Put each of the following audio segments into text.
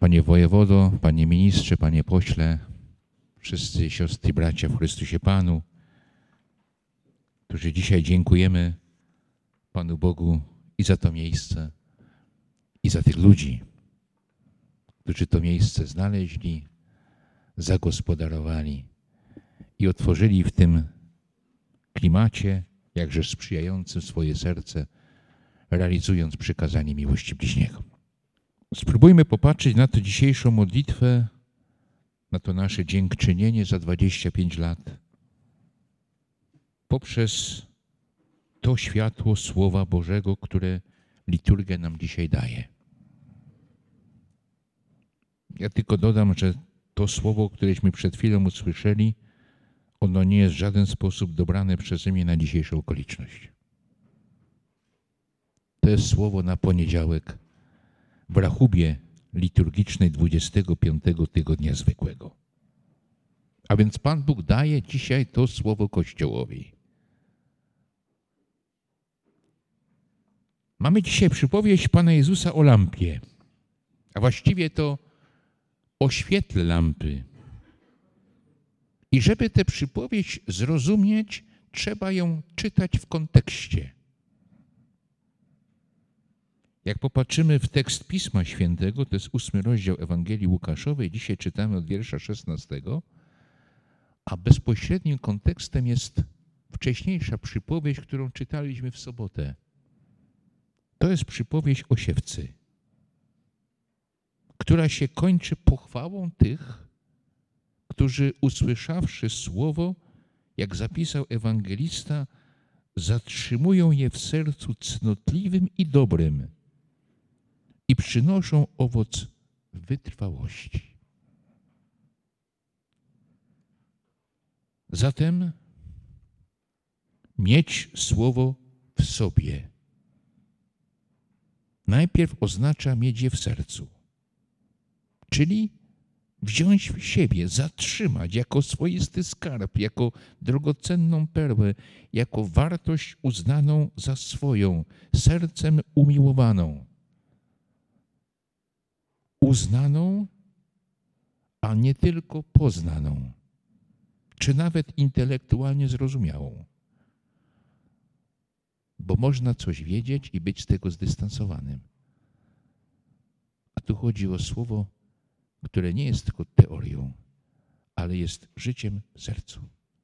Panie wojewodo, panie ministrze, panie pośle, wszyscy siostry i bracia w Chrystusie Panu, którzy dzisiaj dziękujemy Panu Bogu i za to miejsce, i za tych ludzi, którzy to miejsce znaleźli, zagospodarowali i otworzyli w tym klimacie, jakże sprzyjającym swoje serce, realizując przykazanie miłości bliźniego. Spróbujmy popatrzeć na tę dzisiejszą modlitwę, na to nasze dziękczynienie za 25 lat poprzez to światło Słowa Bożego, które liturgia nam dzisiaj daje. Ja tylko dodam, że to słowo, któreśmy przed chwilą usłyszeli, ono nie jest w żaden sposób dobrane przeze mnie na dzisiejszą okoliczność. To jest słowo na poniedziałek w rachubie liturgicznej 25 tygodnia zwykłego. A więc Pan Bóg daje dzisiaj to słowo Kościołowi. Mamy dzisiaj przypowieść Pana Jezusa o lampie, a właściwie to o świetle lampy. I żeby tę przypowieść zrozumieć, trzeba ją czytać w kontekście. Jak popatrzymy w tekst Pisma Świętego, to jest 8 rozdział Ewangelii Łukaszowej, dzisiaj czytamy od wiersza 16, a bezpośrednim kontekstem jest wcześniejsza przypowieść, którą czytaliśmy w sobotę. To jest przypowieść o siewcy, która się kończy pochwałą tych, którzy usłyszawszy słowo, jak zapisał ewangelista, zatrzymują je w sercu cnotliwym i dobrym i przynoszą owoc wytrwałości. Zatem mieć słowo w sobie najpierw oznacza mieć je w sercu, czyli wziąć w siebie, zatrzymać jako swoisty skarb, jako drogocenną perłę, jako wartość uznaną za swoją, sercem umiłowaną. Uznaną, a nie tylko poznaną, czy nawet intelektualnie zrozumiałą. Bo można coś wiedzieć i być z tego zdystansowanym. A tu chodzi o słowo, które nie jest tylko teorią, ale jest życiem w sercu.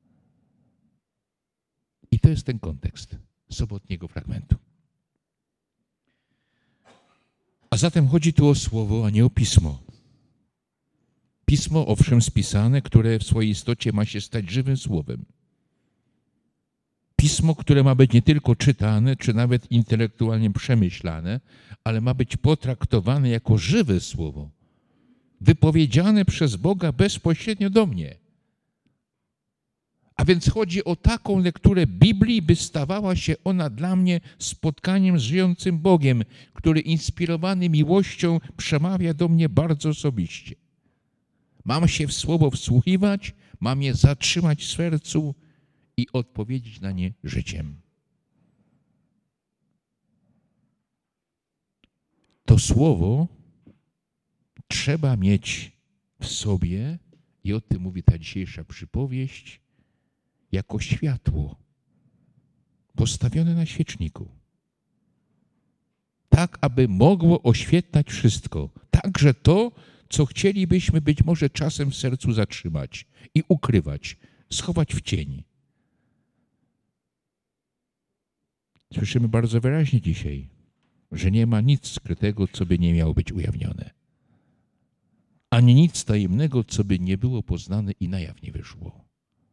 I to jest ten kontekst sobotniego fragmentu. A zatem chodzi tu o słowo, a nie o pismo. Pismo, owszem, spisane, które w swojej istocie ma się stać żywym słowem. Pismo, które ma być nie tylko czytane, czy nawet intelektualnie przemyślane, ale ma być potraktowane jako żywe słowo, wypowiedziane przez Boga bezpośrednio do mnie. A więc chodzi o taką lekturę Biblii, by stawała się ona dla mnie spotkaniem z żyjącym Bogiem, który inspirowany miłością przemawia do mnie bardzo osobiście. Mam się w słowo wsłuchiwać, mam je zatrzymać w sercu i odpowiedzieć na nie życiem. To słowo trzeba mieć w sobie, i o tym mówi ta dzisiejsza przypowieść, jako światło postawione na świeczniku. Tak, aby mogło oświetlać wszystko. Także to, co chcielibyśmy być może czasem w sercu zatrzymać i ukrywać, schować w cień. Słyszymy bardzo wyraźnie dzisiaj, że nie ma nic skrytego, co by nie miało być ujawnione. Ani nic tajemnego, co by nie było poznane i na jaw nie wyszło.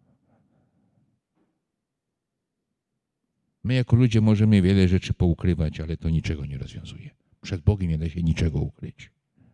My jako ludzie możemy wiele rzeczy poukrywać, ale to niczego nie rozwiązuje. Przed Bogiem nie da się niczego ukryć.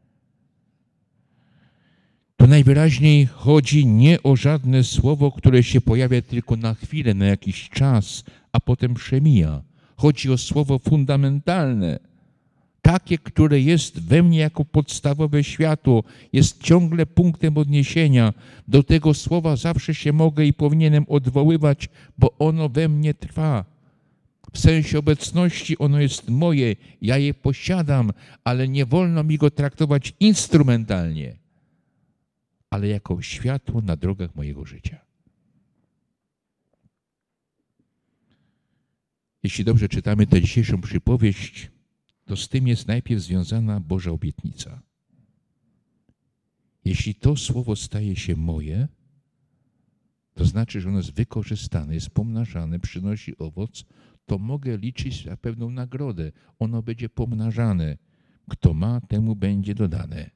Tu najwyraźniej chodzi nie o żadne słowo, które się pojawia tylko na chwilę, na jakiś czas, a potem przemija. Chodzi o słowo fundamentalne, takie, które jest we mnie jako podstawowe światło, jest ciągle punktem odniesienia. Do tego słowa zawsze się mogę i powinienem odwoływać, bo ono we mnie trwa. W sensie obecności ono jest moje, ja je posiadam, ale nie wolno mi go traktować instrumentalnie, ale jako światło na drogach mojego życia. Jeśli dobrze czytamy tę dzisiejszą przypowieść, to z tym jest najpierw związana Boża obietnica. Jeśli to słowo staje się moje, to znaczy, że ono jest wykorzystane, jest pomnażane, przynosi owoc, to mogę liczyć na pewną nagrodę. Ono będzie pomnażane. Kto ma, temu będzie dodane.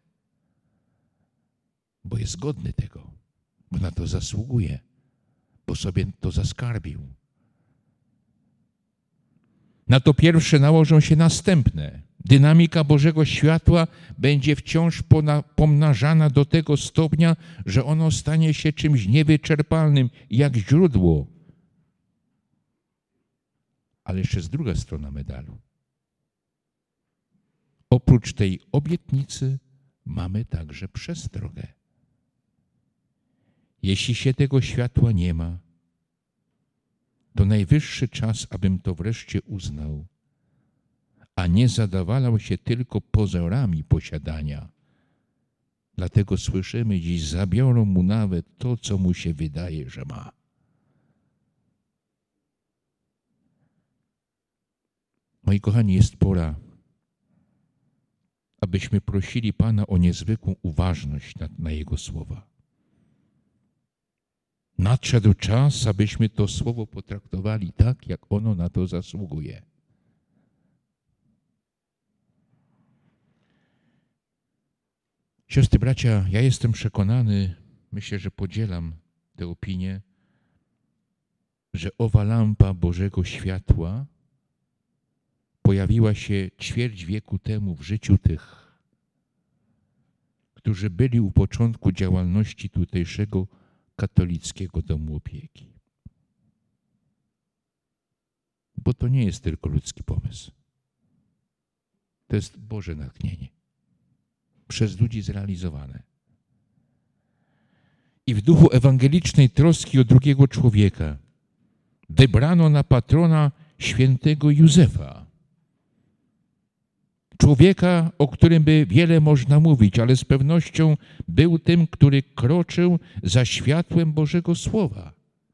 Bo jest godny tego, bo na to zasługuje, bo sobie to zaskarbił. Na to pierwsze nałożą się następne. Dynamika Bożego światła będzie wciąż pomnażana do tego stopnia, że ono stanie się czymś niewyczerpalnym, jak źródło. Ale jeszcze jest druga strona medalu. Oprócz tej obietnicy mamy także przestrogę. Jeśli się tego światła nie ma, to najwyższy czas, abym to wreszcie uznał, a nie zadawalał się tylko pozorami posiadania. Dlatego słyszymy dziś, zabiorą mu nawet to, co mu się wydaje, że ma. Moi kochani, jest pora, abyśmy prosili Pana o niezwykłą uważność na Jego słowa. Nadszedł czas, abyśmy to słowo potraktowali tak, jak ono na to zasługuje. Siostry, bracia, ja jestem przekonany, myślę, że podzielam tę opinię, że owa lampa Bożego światła pojawiła się ćwierć wieku temu w życiu tych, którzy byli u początku działalności tutejszego katolickiego domu opieki. Bo to nie jest tylko ludzki pomysł. To jest Boże natchnienie. Przez ludzi zrealizowane. I w duchu ewangelicznej troski o drugiego człowieka wybrano na patrona świętego Józefa. Człowieka, o którym by wiele można mówić, ale z pewnością był tym, który kroczył za światłem Bożego Słowa.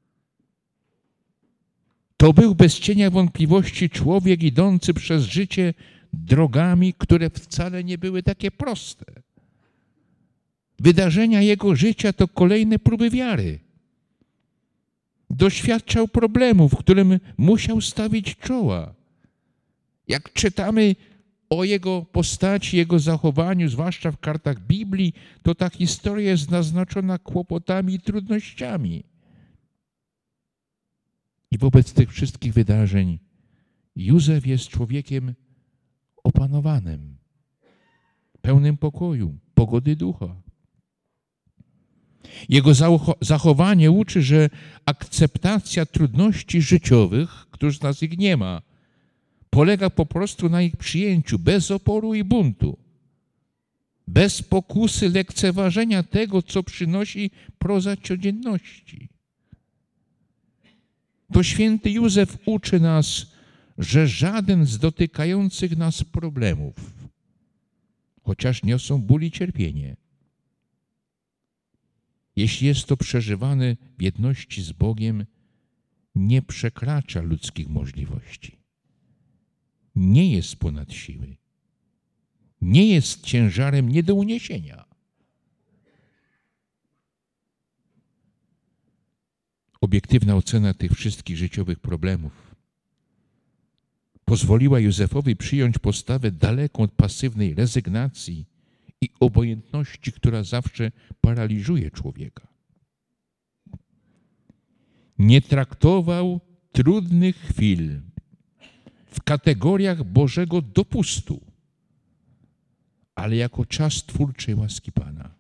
To był bez cienia wątpliwości człowiek idący przez życie drogami, które wcale nie były takie proste. Wydarzenia jego życia to kolejne próby wiary. Doświadczał problemów, którym musiał stawić czoła. Jak czytamy o jego postaci, jego zachowaniu, zwłaszcza w kartach Biblii, to ta historia jest naznaczona kłopotami i trudnościami. I wobec tych wszystkich wydarzeń Józef jest człowiekiem opanowanym, pełnym pokoju, pogody ducha. Jego zachowanie uczy, że akceptacja trudności życiowych, któż z nas ich nie ma, polega po prostu na ich przyjęciu bez oporu i buntu, bez pokusy lekceważenia tego, co przynosi proza codzienności. To święty Józef uczy nas, że żaden z dotykających nas problemów, chociaż niosą ból i cierpienie, jeśli jest to przeżywane w jedności z Bogiem, nie przekracza ludzkich możliwości. Nie jest ponad siły. Nie jest ciężarem nie do uniesienia. Obiektywna ocena tych wszystkich życiowych problemów pozwoliła Józefowi przyjąć postawę daleką od pasywnej rezygnacji i obojętności, która zawsze paraliżuje człowieka. Nie traktował trudnych chwil w kategoriach Bożego dopustu, ale jako czas twórczej łaski Pana.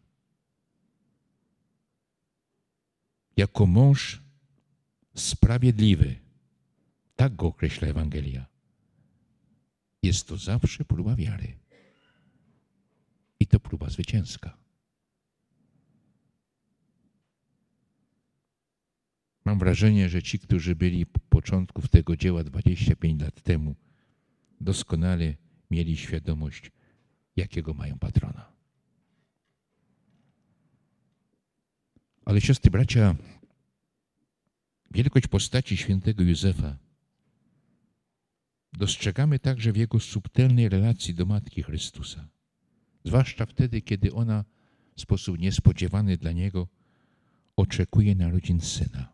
Jako mąż sprawiedliwy, tak go określa Ewangelia. Jest to zawsze próba wiary. I to próba zwycięska. Mam wrażenie, że ci, którzy byli początków tego dzieła 25 lat temu, doskonale mieli świadomość, jakiego mają patrona. Ale siostry, bracia, wielkość postaci świętego Józefa dostrzegamy także w jego subtelnej relacji do Matki Chrystusa. Zwłaszcza wtedy, kiedy ona w sposób niespodziewany dla niego oczekuje narodzin syna.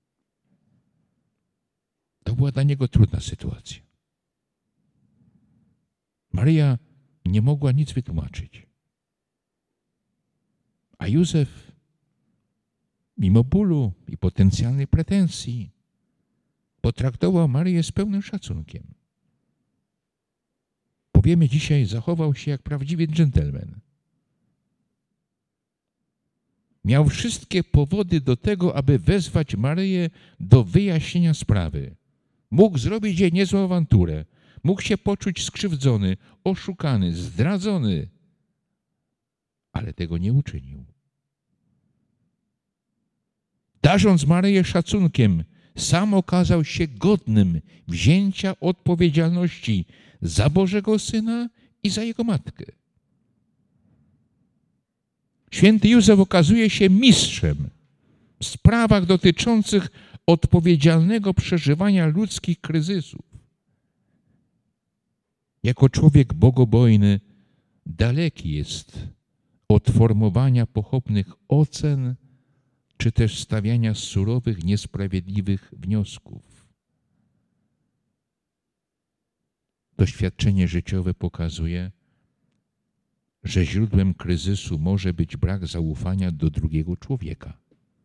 To była dla niego trudna sytuacja. Maryja nie mogła nic wytłumaczyć. A Józef, mimo bólu i potencjalnej pretensji, potraktował Maryję z pełnym szacunkiem. Powiemy dzisiaj, zachował się jak prawdziwy dżentelmen. Miał wszystkie powody do tego, aby wezwać Maryję do wyjaśnienia sprawy. Mógł zrobić jej niezłą awanturę. Mógł się poczuć skrzywdzony, oszukany, zdradzony. Ale tego nie uczynił. Darząc Maryję szacunkiem, sam okazał się godnym wzięcia odpowiedzialności za Bożego Syna i za Jego Matkę. Święty Józef okazuje się mistrzem w sprawach dotyczących odpowiedzialnego przeżywania ludzkich kryzysów. Jako człowiek bogobojny daleki jest od formowania pochopnych ocen czy też stawiania surowych, niesprawiedliwych wniosków. Doświadczenie życiowe pokazuje, że źródłem kryzysu może być brak zaufania do drugiego człowieka.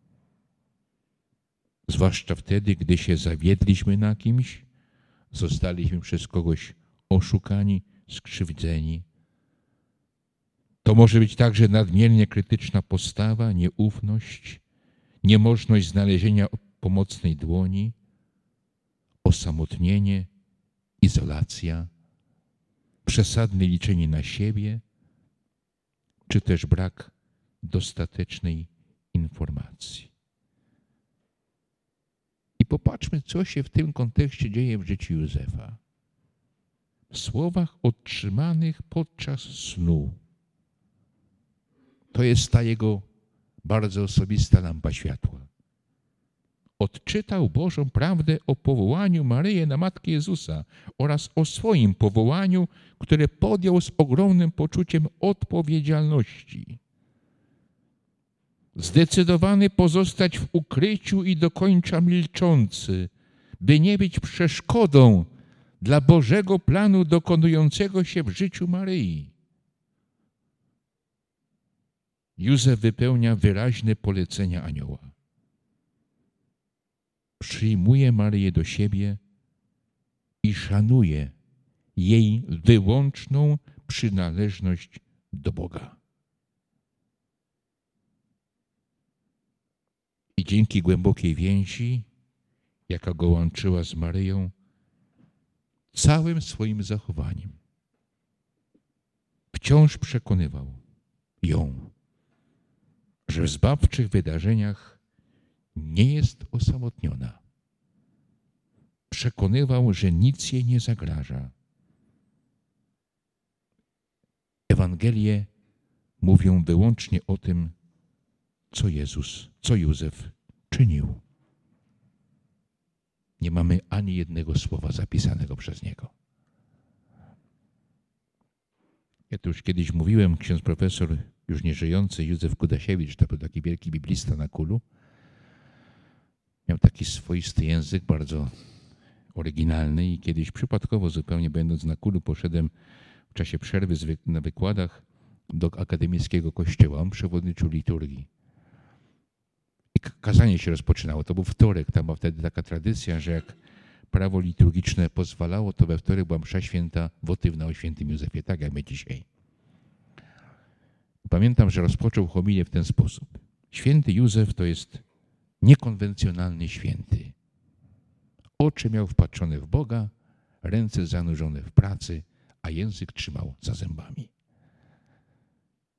Zwłaszcza wtedy, gdy się zawiedliśmy na kimś, zostaliśmy przez kogoś oszukani, skrzywdzeni. To może być także nadmiernie krytyczna postawa, nieufność, niemożność znalezienia pomocnej dłoni, osamotnienie, izolacja, przesadne liczenie na siebie, czy też brak dostatecznej informacji. I popatrzmy, co się w tym kontekście dzieje w życiu Józefa. W słowach otrzymanych podczas snu. To jest ta jego bardzo osobista lampa światła. Odczytał Bożą prawdę o powołaniu Maryi na Matkę Jezusa oraz o swoim powołaniu, które podjął z ogromnym poczuciem odpowiedzialności. Zdecydowany pozostać w ukryciu i do końca milczący, by nie być przeszkodą dla Bożego planu dokonującego się w życiu Maryi. Józef wypełnia wyraźne polecenia anioła. Przyjmuje Maryję do siebie i szanuje jej wyłączną przynależność do Boga. I dzięki głębokiej więzi, jaka go łączyła z Maryją, całym swoim zachowaniem wciąż przekonywał ją, że w zbawczych wydarzeniach nie jest osamotniona. Przekonywał, że nic jej nie zagraża. Ewangelie mówią wyłącznie o tym, co Józef czynił. Nie mamy ani jednego słowa zapisanego przez niego. Ja to już kiedyś mówiłem, ksiądz profesor, już nieżyjący Józef Kudasiewicz, to był taki wielki biblista na Kulu. Miał taki swoisty język, bardzo oryginalny i kiedyś przypadkowo zupełnie będąc na Kulu poszedłem w czasie przerwy na wykładach do akademickiego kościoła. On przewodniczył liturgii. I kazanie się rozpoczynało. To był wtorek. Tam była wtedy taka tradycja, że jak prawo liturgiczne pozwalało, to we wtorek była msza święta wotywna o świętym Józefie, tak jak my dzisiaj. Pamiętam, że rozpoczął homilię w ten sposób. Święty Józef to jest niekonwencjonalny święty. Oczy miał wpatrzone w Boga, ręce zanurzone w pracy, a język trzymał za zębami.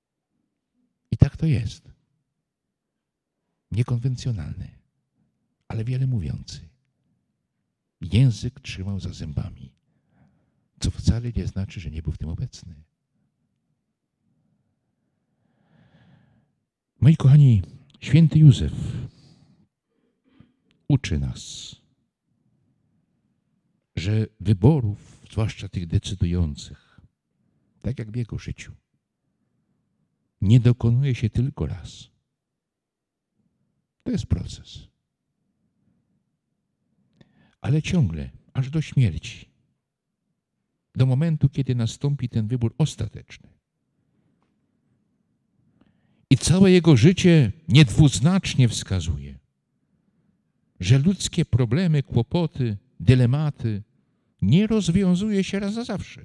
I tak to jest. Niekonwencjonalny, ale ale wiele mówiący. Język trzymał za zębami, co wcale nie znaczy, że nie był w tym obecny. Moi kochani, święty Józef uczy nas, że wyborów, zwłaszcza tych decydujących, tak jak w jego życiu, nie dokonuje się tylko raz. To jest proces. Ale ciągle, aż do śmierci, do momentu, kiedy nastąpi ten wybór ostateczny. I całe jego życie niedwuznacznie wskazuje, że ludzkie problemy, kłopoty, dylematy nie rozwiązuje się raz na zawsze.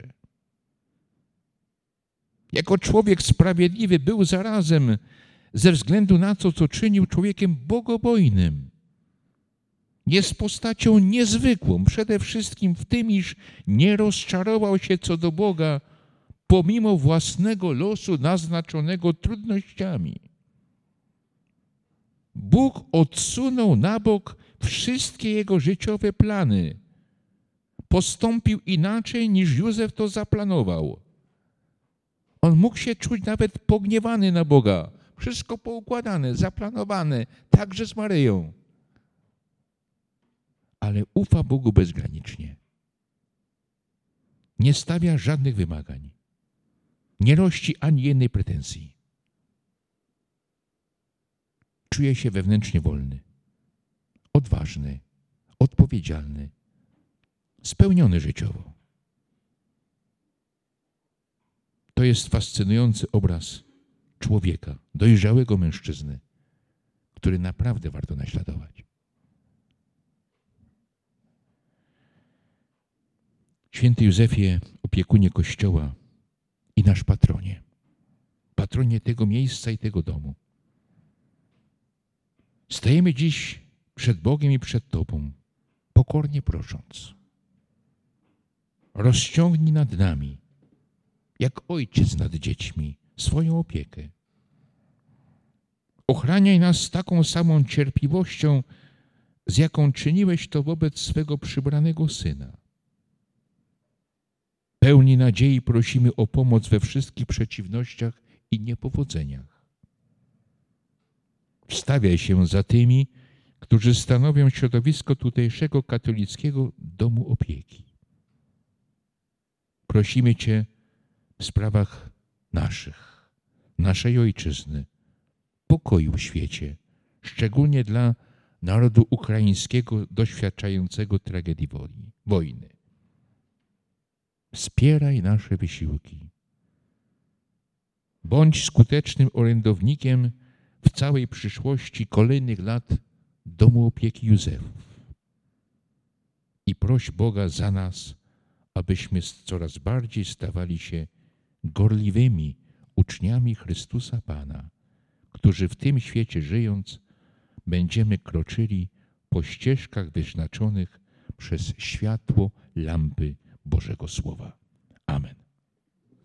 Jako człowiek sprawiedliwy był zarazem, ze względu na to, co czynił, człowiekiem bogobojnym. Jest postacią niezwykłą, przede wszystkim w tym, iż nie rozczarował się co do Boga, pomimo własnego losu naznaczonego trudnościami. Bóg odsunął na bok wszystkie jego życiowe plany. Postąpił inaczej, niż Józef to zaplanował. On mógł się czuć nawet pogniewany na Boga. Wszystko poukładane, zaplanowane, także z Maryją. Ale ufa Bogu bezgranicznie. Nie stawia żadnych wymagań. Nie rości ani jednej pretensji. Czuje się wewnętrznie wolny, odważny, odpowiedzialny, spełniony życiowo. To jest fascynujący obraz człowieka, dojrzałego mężczyzny, który naprawdę warto naśladować. Święty Józefie, opiekunie Kościoła i nasz patronie tego miejsca i tego domu. Stajemy dziś przed Bogiem i przed Tobą, pokornie prosząc. Rozciągnij nad nami, jak ojciec nad dziećmi, swoją opiekę. Ochraniaj nas z taką samą cierpliwością, z jaką czyniłeś to wobec swego przybranego Syna. Pełni nadziei prosimy o pomoc we wszystkich przeciwnościach i niepowodzeniach. Wstawiaj się za tymi, którzy stanowią środowisko tutejszego katolickiego domu opieki. Prosimy Cię w sprawach naszej ojczyzny, pokoju w świecie, szczególnie dla narodu ukraińskiego doświadczającego tragedii wojny. Wspieraj nasze wysiłki. Bądź skutecznym orędownikiem w całej przyszłości kolejnych lat Domu Opieki Józefów. I proś Boga za nas, abyśmy coraz bardziej stawali się gorliwymi uczniami Chrystusa Pana, którzy w tym świecie żyjąc będziemy kroczyli po ścieżkach wyznaczonych przez światło lampy Bożego Słowa. Amen.